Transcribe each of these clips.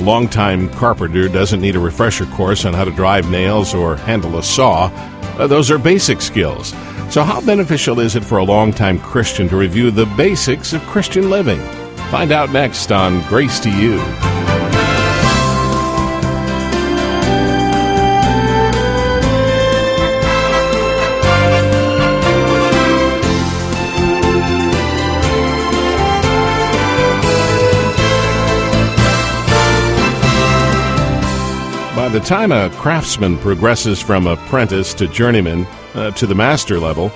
longtime carpenter doesn't need a refresher course on how to drive nails or handle a saw. Those are basic skills. So how beneficial is it for a longtime Christian to review the basics of Christian living? Find out next on Grace to You. By the time a craftsman progresses from apprentice to journeyman to the master level,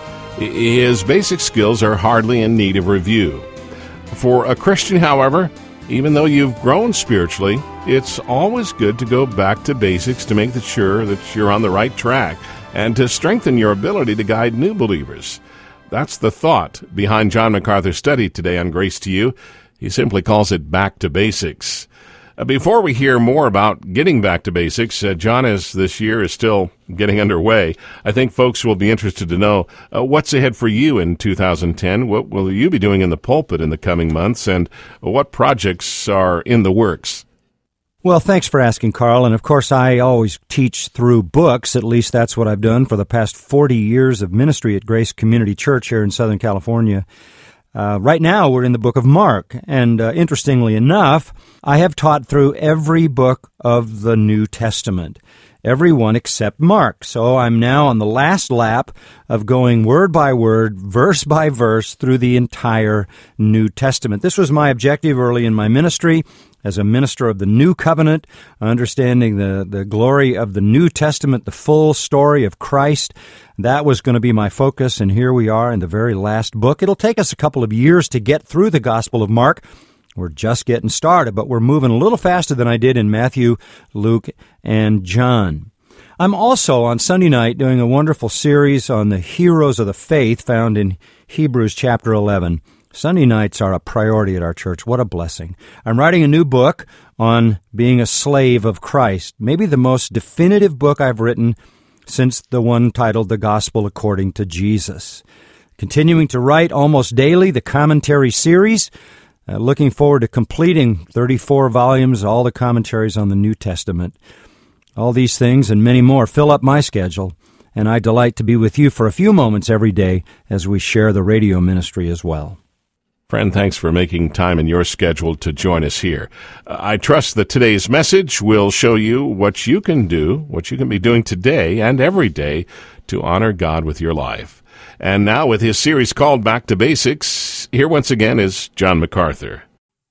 his basic skills are hardly in need of review. For a Christian, however, even though you've grown spiritually, it's always good to go back to basics to make sure that you're on the right track and to strengthen your ability to guide new believers. That's the thought behind John MacArthur's study today on Grace to You. He simply calls it Back to Basics. Before we hear more about getting back to basics, John, as this year is still getting underway, I think folks will be interested to know what's ahead for you in 2010. What will you be doing in the pulpit in the coming months, and what projects are in the works? Well, thanks for asking, Carl. And of course, I always teach through books. At least that's what I've done for the past 40 years of ministry at Grace Community Church here in Southern California. Right now, we're in the book of Mark, and interestingly enough, I have taught through every book of the New Testament, every one except Mark. So I'm now on the last lap of going word by word, verse by verse through the entire New Testament. This was my objective early in my ministry as a minister of the New Covenant, understanding the glory of the New Testament, the full story of Christ. That was going to be my focus, and here we are in the very last book. It'll take us a couple of years to get through the Gospel of Mark. We're just getting started, but we're moving a little faster than I did in Matthew, Luke, and John. I'm also on Sunday night doing a wonderful series on the heroes of the faith found in Hebrews chapter 11. Sunday nights are a priority at our church. What a blessing. I'm writing a new book on being a slave of Christ, maybe the most definitive book I've written since the one titled The Gospel According to Jesus. Continuing to write almost daily the commentary series, looking forward to completing 34 volumes, all the commentaries on the New Testament. All these things and many more fill up my schedule, and I delight to be with you for a few moments every day as we share the radio ministry as well. Friend, thanks for making time in your schedule to join us here. I trust that today's message will show you what you can do, what you can be doing today and every day to honor God with your life. And now with his series called Back to Basics, here once again is John MacArthur.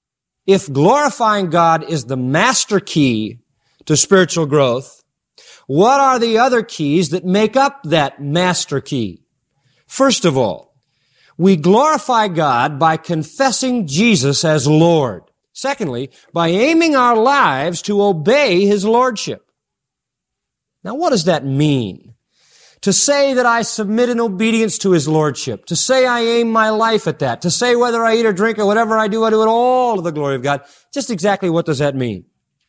If glorifying God is the master key to spiritual growth, what are the other keys that make up that master key? First of all, we glorify God by confessing Jesus as Lord. Secondly, by aiming our lives to obey His Lordship. Now, what does that mean? To say that I submit in obedience to His Lordship. To say I aim my life at that. To say whether I eat or drink or whatever I do it all to the glory of God. Just exactly what does that mean?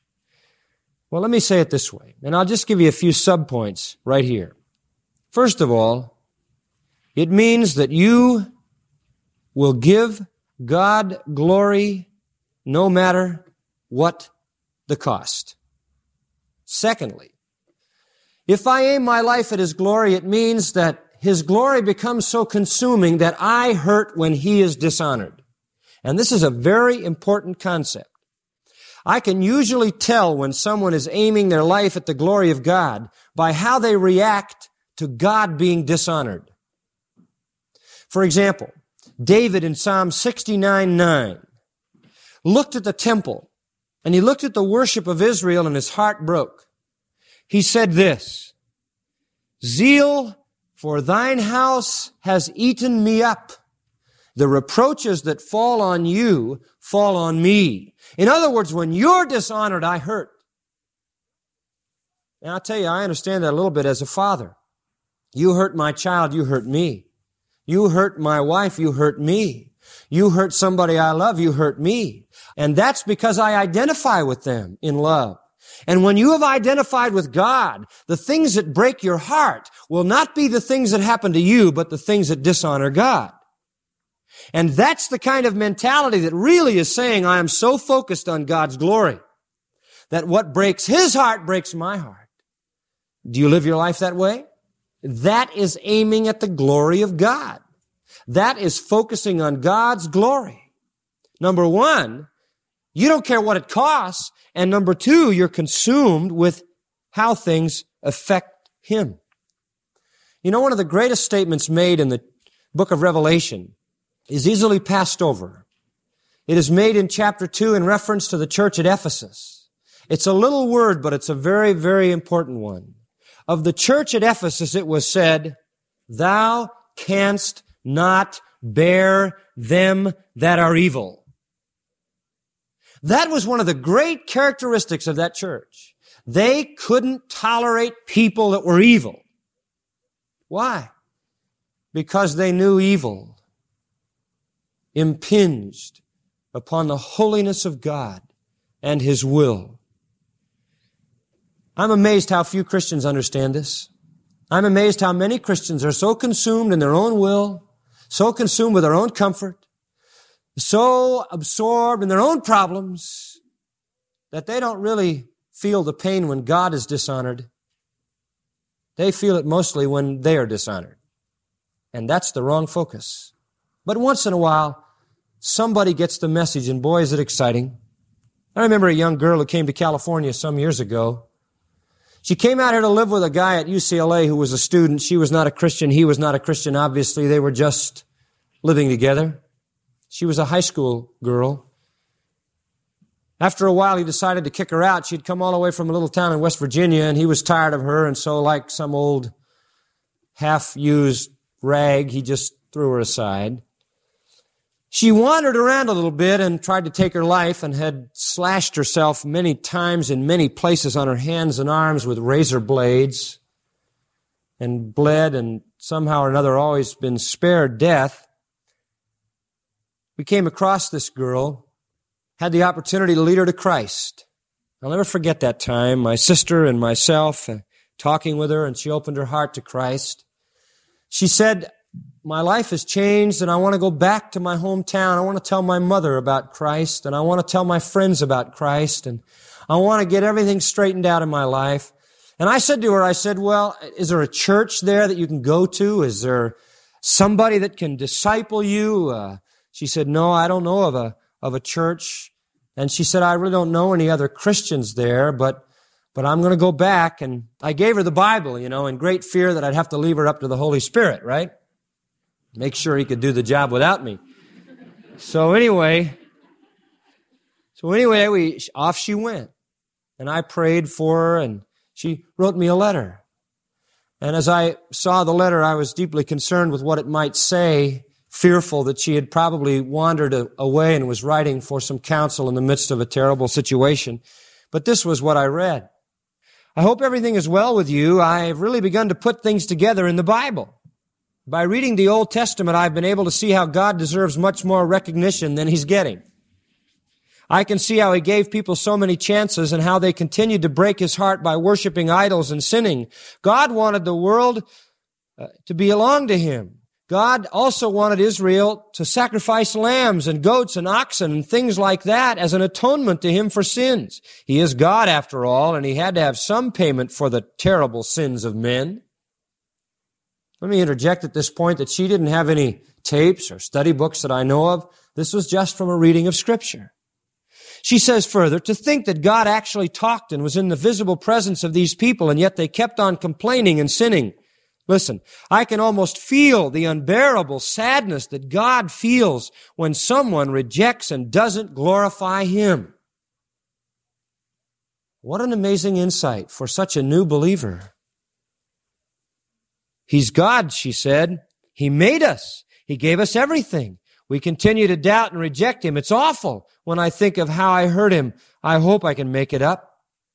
Well, let me say it this way, and I'll just give you a few subpoints right here. First of all, it means that you will give God glory no matter what the cost. Secondly, if I aim my life at His glory, it means that His glory becomes so consuming that I hurt when He is dishonored. And this is a very important concept. I can usually tell when someone is aiming their life at the glory of God by how they react to God being dishonored. For example, David in Psalm 69:9 looked at the temple and he looked at the worship of Israel and his heart broke. He said this, "Zeal for thine house has eaten me up. The reproaches that fall on you fall on me." In other words, when you're dishonored, I hurt. And I'll tell you, I understand that a little bit as a father. You hurt my child, you hurt me. You hurt my wife, you hurt me. You hurt somebody I love, you hurt me. And that's because I identify with them in love. And when you have identified with God, the things that break your heart will not be the things that happen to you, but the things that dishonor God. And that's the kind of mentality that really is saying, I am so focused on God's glory that what breaks his heart breaks my heart. Do you live your life that way? That is aiming at the glory of God. That is focusing on God's glory. Number one, you don't care what it costs. And number two, you're consumed with how things affect Him. You know, one of the greatest statements made in the book of Revelation is easily passed over. It is made in chapter 2 in reference to the church at Ephesus. It's a little word, but it's a very, very important one. Of the church at Ephesus, it was said, "Thou canst not bear them that are evil." That was one of the great characteristics of that church. They couldn't tolerate people that were evil. Why? Because they knew evil impinged upon the holiness of God and His will. I'm amazed how few Christians understand this. I'm amazed how many Christians are so consumed in their own will, so consumed with their own comfort, so absorbed in their own problems that they don't really feel the pain when God is dishonored. They feel it mostly when they are dishonored. And that's the wrong focus. But once in a while, somebody gets the message, and boy, is it exciting. I remember a young girl who came to California some years ago. She came out here to live with a guy at UCLA who was a student. She was not a Christian. He was not a Christian, obviously. They were just living together. She was a high school girl. After a while, he decided to kick her out. She'd come all the way from a little town in West Virginia, and he was tired of her, and so like some old half-used rag, he just threw her aside. She wandered around a little bit and tried to take her life and had slashed herself many times in many places on her hands and arms with razor blades and bled and somehow or another always been spared death. We came across this girl, had the opportunity to lead her to Christ. I'll never forget that time. My sister and myself talking with her, and she opened her heart to Christ. She said, "My life has changed, and I want to go back to my hometown. I want to tell my mother about Christ, and I want to tell my friends about Christ, and I want to get everything straightened out in my life." And I said to her, "Well, is there a church there that you can go to? Is there somebody that can disciple you?" She said, "No, I don't know of a church." And she said, "I really don't know any other Christians there, but I'm going to go back." And I gave her the Bible, in great fear that I'd have to leave her up to the Holy Spirit, right? Make sure He could do the job without me. So anyway, off she went. And I prayed for her, and she wrote me a letter. And as I saw the letter, I was deeply concerned with what it might say, fearful that she had probably wandered away and was writing for some counsel in the midst of a terrible situation. But this was what I read. "I hope everything is well with you. I've really begun to put things together in the Bible. By reading the Old Testament, I've been able to see how God deserves much more recognition than He's getting. I can see how He gave people so many chances and how they continued to break His heart by worshiping idols and sinning. God wanted the world to belong to Him. God also wanted Israel to sacrifice lambs and goats and oxen and things like that as an atonement to Him for sins. He is God after all, and He had to have some payment for the terrible sins of men." Let me interject at this point that she didn't have any tapes or study books that I know of. This was just from a reading of Scripture. She says further, "To think that God actually talked and was in the visible presence of these people, and yet they kept on complaining and sinning. Listen, I can almost feel the unbearable sadness that God feels when someone rejects and doesn't glorify Him." What an amazing insight for such a new believer. He's God, she said. He made us. He gave us everything. We continue to doubt and reject Him. It's awful when I think of how I hurt Him. I hope I can make it up.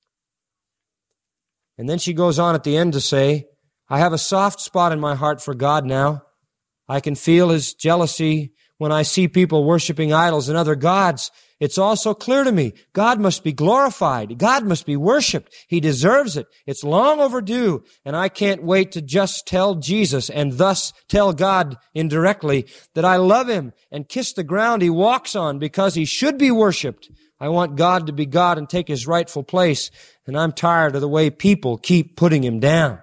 And then she goes on at the end to say, "I have a soft spot in my heart for God now. I can feel His jealousy when I see people worshiping idols and other gods. It's all so clear to me. God must be glorified. God must be worshiped. He deserves it. It's long overdue, and I can't wait to just tell Jesus and thus tell God indirectly that I love Him and kiss the ground He walks on because He should be worshiped. I want God to be God and take His rightful place, and I'm tired of the way people keep putting Him down.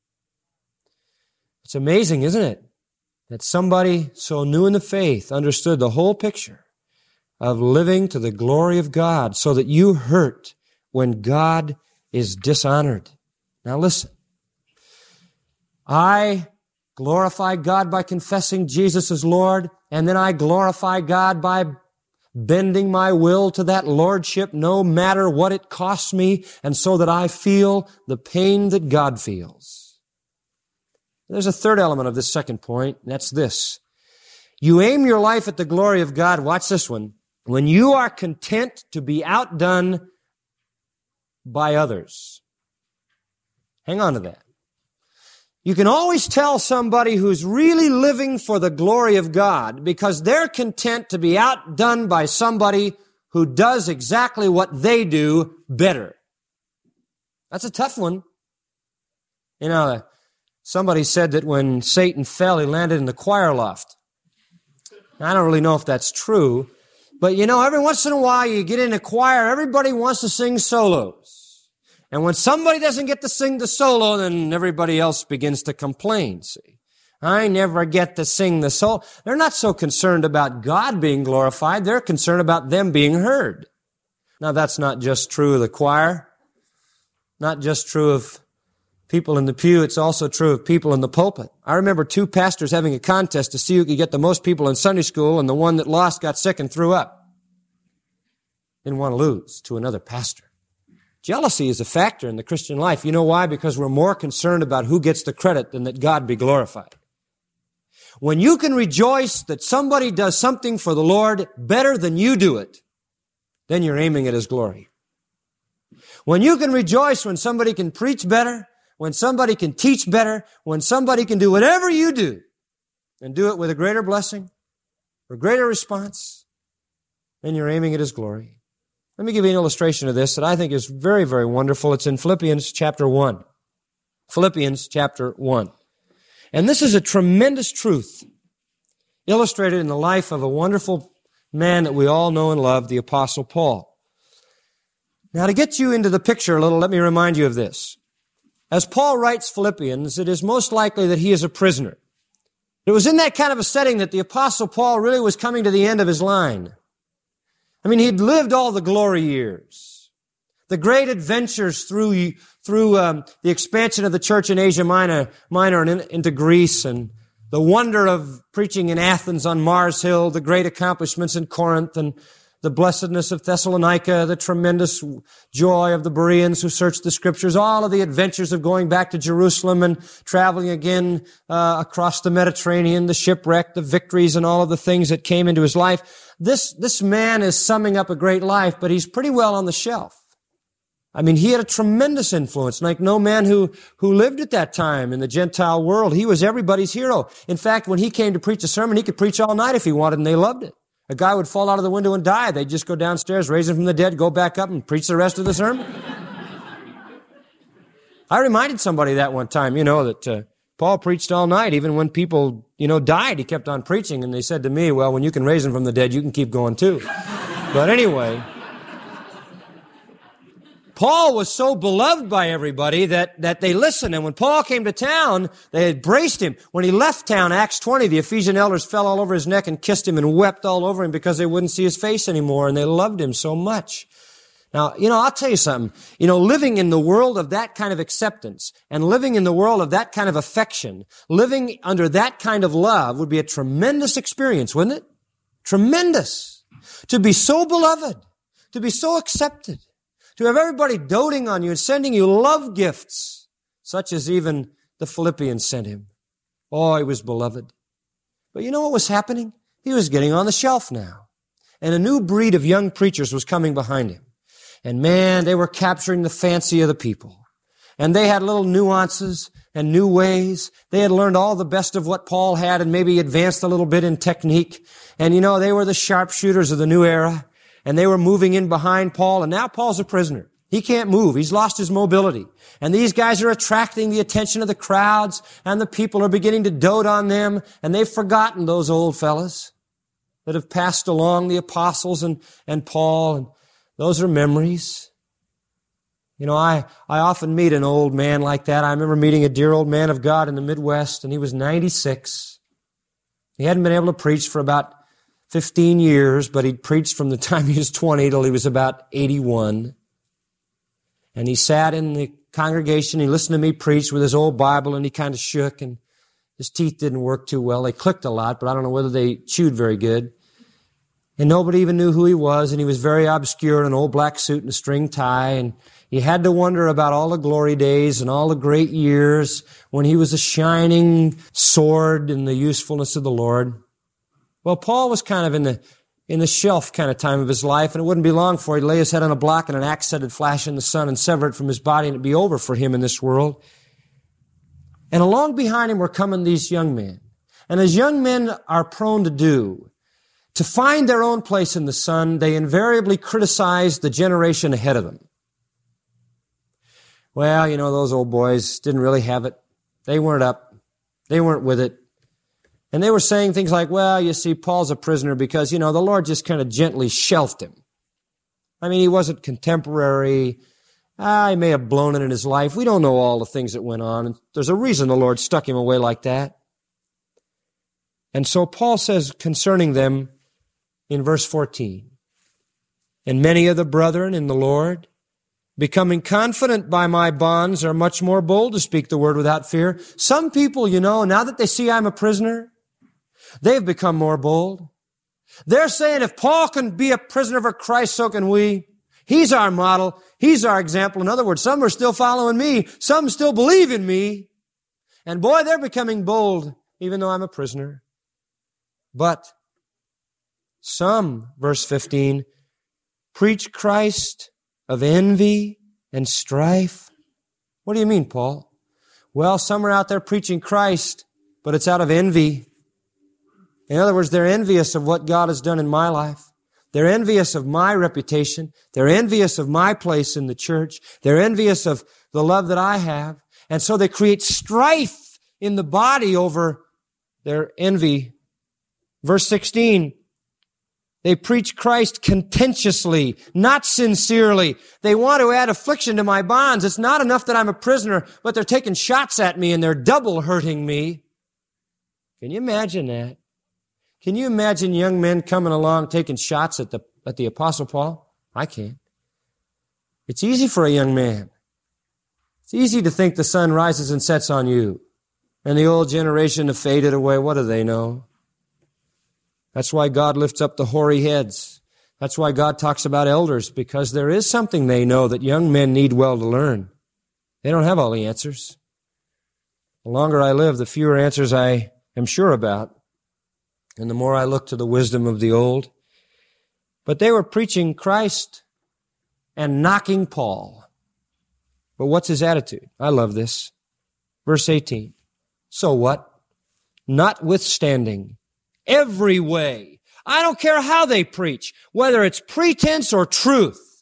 It's amazing, isn't it, that somebody so new in the faith understood the whole picture of living to the glory of God so that you hurt when God is dishonored. Now listen, I glorify God by confessing Jesus as Lord, and then I glorify God by bending my will to that lordship no matter what it costs me, and so that I feel the pain that God feels. There's a third element of this second point, and that's this. You aim your life at the glory of God, watch this one, when you are content to be outdone by others. Hang on to that. You can always tell somebody who's really living for the glory of God because they're content to be outdone by somebody who does exactly what they do better. That's a tough one. You know, somebody said that when Satan fell, he landed in the choir loft. I don't really know if that's true, but you know, every once in a while you get in a choir, everybody wants to sing solos. And when somebody doesn't get to sing the solo, then everybody else begins to complain, see. I never get to sing the solo. They're not so concerned about God being glorified. They're concerned about them being heard. Now, that's not just true of the choir, not just true of people in the pew. It's also true of people in the pulpit. I remember two pastors having a contest to see who could get the most people in Sunday school, and the one that lost got sick and threw up. Didn't want to lose to another pastor. Jealousy is a factor in the Christian life. You know why? Because we're more concerned about who gets the credit than that God be glorified. When you can rejoice that somebody does something for the Lord better than you do it, then you're aiming at His glory. When you can rejoice when somebody can preach better, when somebody can teach better, when somebody can do whatever you do, and do it with a greater blessing or greater response, then you're aiming at His glory. Let me give you an illustration of this that I think is very, very wonderful. It's in Philippians chapter 1. Philippians chapter 1. And this is a tremendous truth illustrated in the life of a wonderful man that we all know and love, the Apostle Paul. Now, to get you into the picture a little, let me remind you of this. As Paul writes Philippians, it is most likely that he is a prisoner. It was in that kind of a setting that the Apostle Paul really was coming to the end of his line. I mean, he'd lived all the glory years, the great adventures through the expansion of the church in Asia Minor and into Greece, and the wonder of preaching in Athens on Mars Hill, the great accomplishments in Corinth, and the blessedness of Thessalonica, the tremendous joy of the Bereans who searched the Scriptures, all of the adventures of going back to Jerusalem and traveling again across the Mediterranean, the shipwreck, the victories, and all of the things that came into his life. This man is summing up a great life, but he's pretty well on the shelf. I mean, he had a tremendous influence, like no man who lived at that time in the Gentile world. He was everybody's hero. In fact, when he came to preach a sermon, he could preach all night if he wanted, and they loved it. A guy would fall out of the window and die. They'd just go downstairs, raise him from the dead, go back up and preach the rest of the sermon. I reminded somebody that one time, that Paul preached all night. Even when people, died, he kept on preaching. And they said to me, well, when you can raise them from the dead, you can keep going too. But anyway, Paul was so beloved by everybody that they listened. And when Paul came to town, they embraced him. When he left town, Acts 20, the Ephesian elders fell all over his neck and kissed him and wept all over him because they wouldn't see his face anymore, and they loved him so much. Now, I'll tell you something. Living in the world of that kind of acceptance and living in the world of that kind of affection, living under that kind of love would be a tremendous experience, wouldn't it? Tremendous. To be so beloved, to be so accepted, to have everybody doting on you and sending you love gifts, such as even the Philippians sent him. Oh, he was beloved. But you know what was happening? He was getting on the shelf now. And a new breed of young preachers was coming behind him. And man, they were capturing the fancy of the people. And they had little nuances and new ways. They had learned all the best of what Paul had and maybe advanced a little bit in technique. And they were the sharpshooters of the new era. And they were moving in behind Paul, and now Paul's a prisoner. He can't move. He's lost his mobility. And these guys are attracting the attention of the crowds, and the people are beginning to dote on them, and they've forgotten those old fellas that have passed along, the apostles and Paul. And Those are memories. You know, I often meet an old man like that. I remember meeting a dear old man of God in the Midwest, and he was 96. He hadn't been able to preach for about 15 years, but he'd preached from the time he was 20 till he was about 81. And he sat in the congregation, he listened to me preach with his old Bible, and he kind of shook, and his teeth didn't work too well. They clicked a lot, but I don't know whether they chewed very good. And nobody even knew who he was, and he was very obscure in an old black suit and a string tie, and you had to wonder about all the glory days and all the great years when he was a shining sword in the usefulness of the Lord. Well, Paul was kind of in the shelf kind of time of his life, and it wouldn't be long before he'd lay his head on a block and an axe head would flash in the sun and sever it from his body, and it'd be over for him in this world. And along behind him were coming these young men. And as young men are prone to do, to find their own place in the sun, they invariably criticize the generation ahead of them. Well, you know, those old boys didn't really have it. They weren't up. They weren't with it. And they were saying things like, well, you see, Paul's a prisoner because, you know, the Lord just kind of gently shelved him. I mean, he wasn't contemporary. He may have blown it in his life. We don't know all the things that went on. There's a reason the Lord stuck him away like that. And so Paul says concerning them in verse 14, and many of the brethren in the Lord, becoming confident by my bonds, are much more bold to speak the word without fear. Some people, you know, now that they see I'm a prisoner, they've become more bold. They're saying if Paul can be a prisoner for Christ, so can we. He's our model. He's our example. In other words, some are still following me. Some still believe in me. And boy, they're becoming bold, even though I'm a prisoner. But some, verse 15, preach Christ of envy and strife. What do you mean, Paul? Well, some are out there preaching Christ, but it's out of envy. In other words, they're envious of what God has done in my life. They're envious of my reputation. They're envious of my place in the church. They're envious of the love that I have. And so they create strife in the body over their envy. Verse 16, they preach Christ contentiously, not sincerely. They want to add affliction to my bonds. It's not enough that I'm a prisoner, but they're taking shots at me and they're double hurting me. Can you imagine that? Can you imagine young men coming along taking shots at the Apostle Paul? I can't. It's easy for a young man. It's easy to think the sun rises and sets on you. And the old generation have faded away. What do they know? That's why God lifts up the hoary heads. That's why God talks about elders, because there is something they know that young men need well to learn. They don't have all the answers. The longer I live, the fewer answers I am sure about. And the more I look to the wisdom of the old. But they were preaching Christ and knocking Paul. But what's his attitude? I love this. Verse 18. So what? Notwithstanding, every way. I don't care how they preach, whether it's pretense or truth.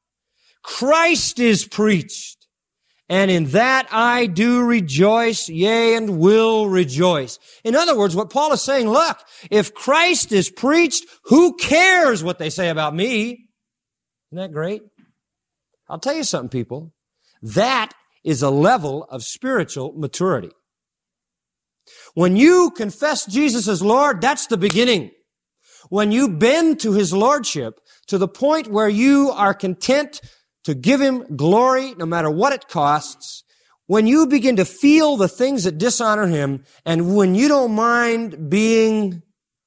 Christ is preached. And in that I do rejoice, yea, and will rejoice. In other words, what Paul is saying, look, if Christ is preached, who cares what they say about me? Isn't that great? I'll tell you something, people. That is a level of spiritual maturity. When you confess Jesus as Lord, that's the beginning. When you bend to His Lordship to the point where you are content to give Him glory no matter what it costs, when you begin to feel the things that dishonor Him, and when you don't mind being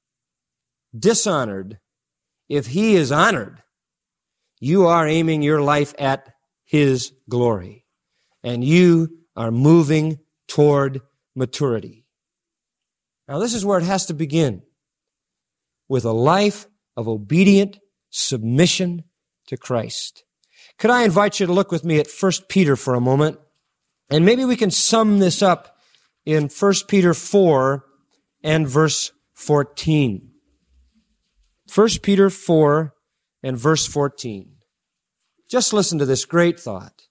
dishonored if He is honored, you are aiming your life at His glory. And you are moving toward maturity. Now this is where it has to begin, with a life of obedient submission to Christ. Could I invite you to look with me at 1 Peter for a moment? And maybe we can sum this up in 1 Peter 4 and verse 14. 1 Peter 4 and verse 14. Just listen to this great thought.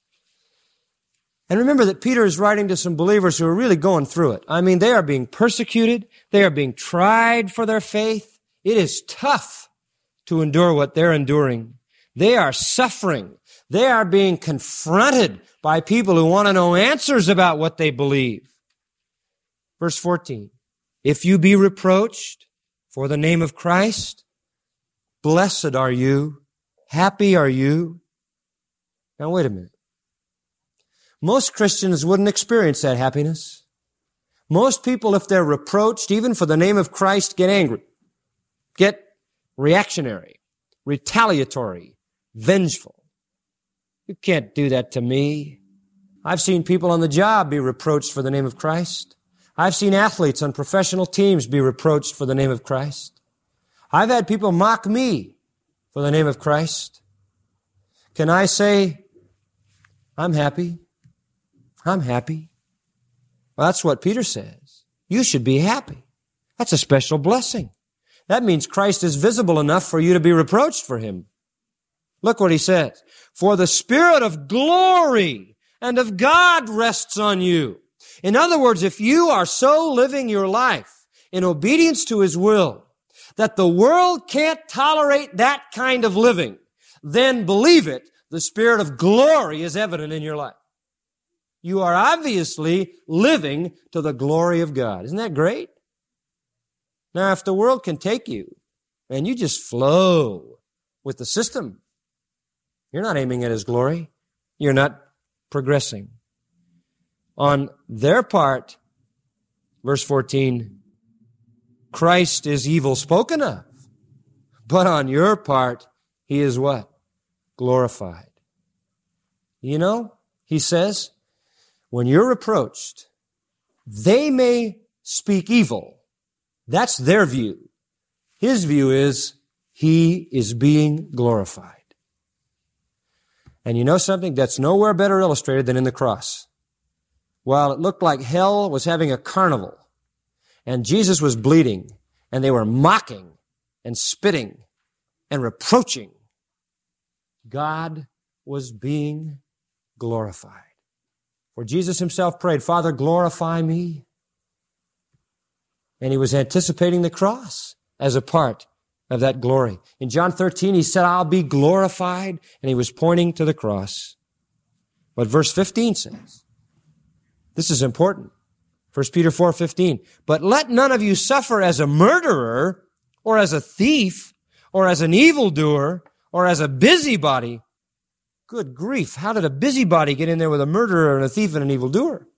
And remember that Peter is writing to some believers who are really going through it. I mean, they are being persecuted. They are being tried for their faith. It is tough to endure what they're enduring. They are suffering. They are being confronted by people who want to know answers about what they believe. Verse 14, if you be reproached for the name of Christ, blessed are you, happy are you. Now wait a minute. Most Christians wouldn't experience that happiness. Most people, if they're reproached, even for the name of Christ, get angry, get reactionary, retaliatory, vengeful. You can't do that to me. I've seen people on the job be reproached for the name of Christ. I've seen athletes on professional teams be reproached for the name of Christ. I've had people mock me for the name of Christ. Can I say, I'm happy? I'm happy. Well, that's what Peter says. You should be happy. That's a special blessing. That means Christ is visible enough for you to be reproached for Him. Look what he says. For the Spirit of glory and of God rests on you. In other words, if you are so living your life in obedience to His will that the world can't tolerate that kind of living, then believe it, the Spirit of glory is evident in your life. You are obviously living to the glory of God. Isn't that great? Now, if the world can take you and you just flow with the system, you're not aiming at His glory. You're not progressing. On their part, verse 14, Christ is evil spoken of. But on your part, He is what? Glorified. You know, he says, when you're reproached, they may speak evil. That's their view. His view is He is being glorified. And you know something? That's nowhere better illustrated than in the cross. While it looked like hell was having a carnival, and Jesus was bleeding, and they were mocking and spitting and reproaching, God was being glorified. For Jesus Himself prayed, Father, glorify me. And He was anticipating the cross as a part of that glory. In John 13, He said, I'll be glorified, and He was pointing to the cross. But verse 15 says, this is important. 1 Peter 4:15. But let none of you suffer as a murderer, or as a thief, or as an evildoer, or as a busybody. Good grief, how did a busybody get in there with a murderer and a thief and an evildoer?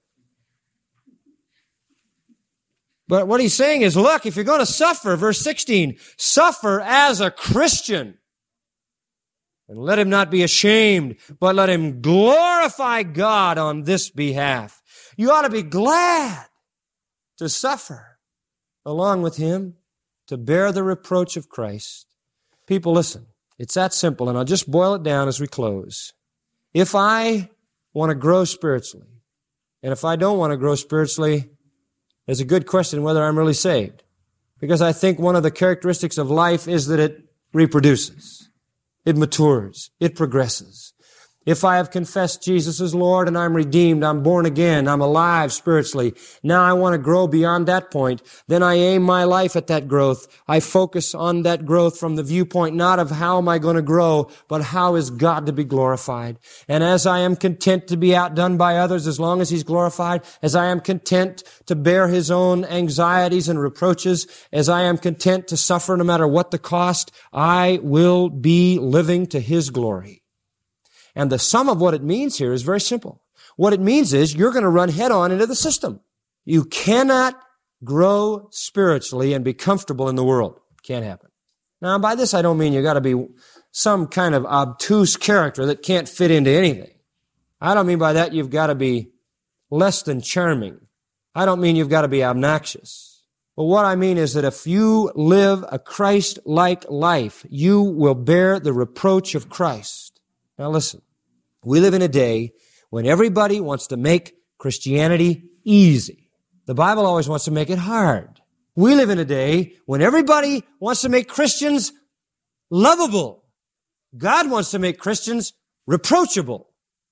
But what he's saying is, look, if you're going to suffer, verse 16, suffer as a Christian. And let him not be ashamed, but let him glorify God on this behalf. You ought to be glad to suffer along with Him, to bear the reproach of Christ. People, listen, it's that simple, and I'll just boil it down as we close. If I want to grow spiritually, and if I don't want to grow spiritually, there's a good question whether I'm really saved. Because I think one of the characteristics of life is that it reproduces. It matures. It progresses. If I have confessed Jesus as Lord and I'm redeemed, I'm born again, I'm alive spiritually, now I want to grow beyond that point, then I aim my life at that growth. I focus on that growth from the viewpoint not of how am I going to grow, but how is God to be glorified. And as I am content to be outdone by others as long as He's glorified, as I am content to bear His own anxieties and reproaches, as I am content to suffer no matter what the cost, I will be living to His glory. And the sum of what it means here is very simple. What it means is you're going to run head on into the system. You cannot grow spiritually and be comfortable in the world. Can't happen. Now, by this I don't mean you got to be some kind of obtuse character that can't fit into anything. I don't mean by that you've got to be less than charming. I don't mean you've got to be obnoxious. But what I mean is that if you live a Christ-like life, you will bear the reproach of Christ. Now listen. We live in a day when everybody wants to make Christianity easy. The Bible always wants to make it hard. We live in a day when everybody wants to make Christians lovable. God wants to make Christians reproachable.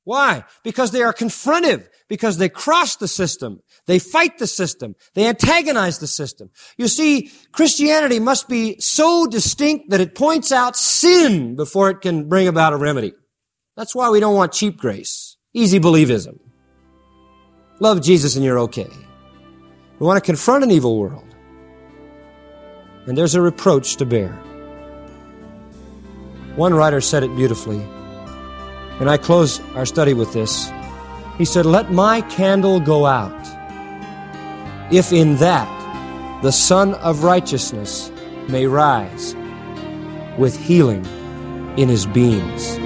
Why? Because they are confrontive, because they cross the system, they fight the system, they antagonize the system. You see, Christianity must be so distinct that it points out sin before it can bring about a remedy. That's why we don't want cheap grace, easy believism. Love Jesus and you're okay. We want to confront an evil world. And there's a reproach to bear. One writer said it beautifully, and I close our study with this. He said, "Let my candle go out, if in that the Son of Righteousness may rise with healing in his beams."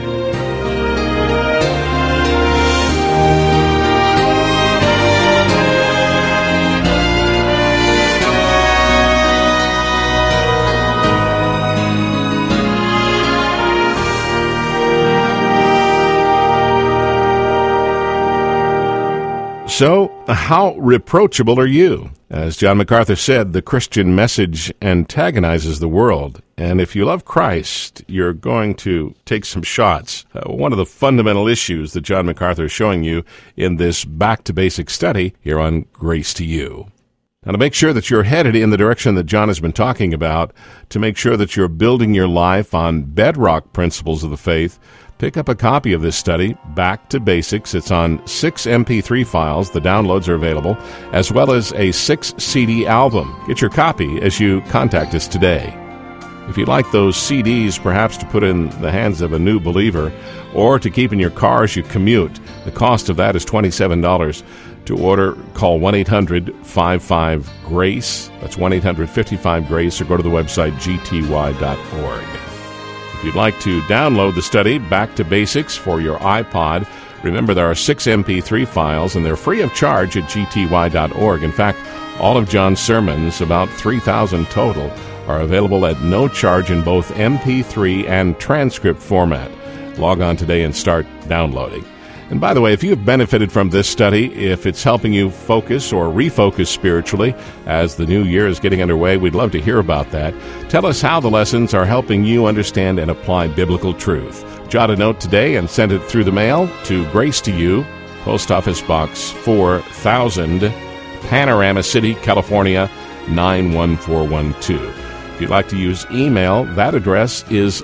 So, how reproachable are you? As John MacArthur said, the Christian message antagonizes the world. And if you love Christ, you're going to take some shots. One of the fundamental issues that John MacArthur is showing you in this Back to Basics study here on Grace to You. Now, to make sure that you're headed in the direction that John has been talking about, to make sure that you're building your life on bedrock principles of the faith, pick up a copy of this study, Back to Basics. It's on 6 MP3 files. The downloads are available, as well as a 6-CD album. Get your copy as you contact us today. If you'd like those CDs perhaps to put in the hands of a new believer or to keep in your car as you commute, the cost of that is $27. To order, call 1-800-55-GRACE. That's 1-800-55-GRACE, or go to the website gty.org. If you'd like to download the study, Back to Basics, for your iPod, remember there are 6 MP3 files, and they're free of charge at gty.org. In fact, all of John's sermons, about 3,000 total, are available at no charge in both MP3 and transcript format. Log on today and start downloading. And by the way, if you've benefited from this study, if it's helping you focus or refocus spiritually as the new year is getting underway, we'd love to hear about that. Tell us how the lessons are helping you understand and apply biblical truth. Jot a note today and send it through the mail to Grace to You, Post Office Box 4000, Panorama City, California, 91412. If you'd like to use email, that address is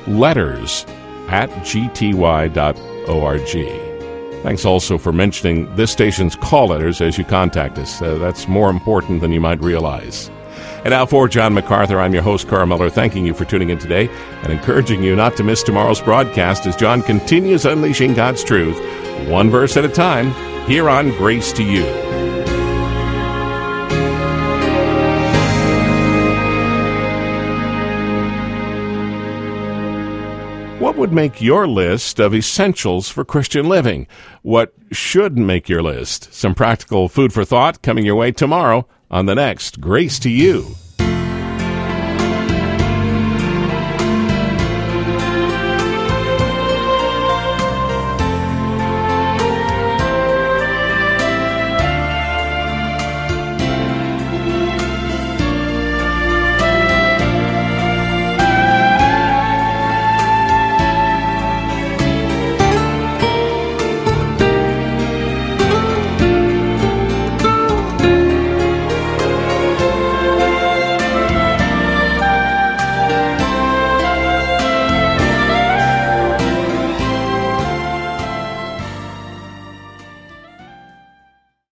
letters@gty.org. Thanks also for mentioning this station's call letters as you contact us. That's more important than you might realize. And now for John MacArthur, I'm your host, Carl Miller, thanking you for tuning in today and encouraging you not to miss tomorrow's broadcast as John continues unleashing God's truth, one verse at a time, here on Grace to You. What would make your list of essentials for Christian living? What should make your list? Some practical food for thought coming your way tomorrow on the next Grace to You.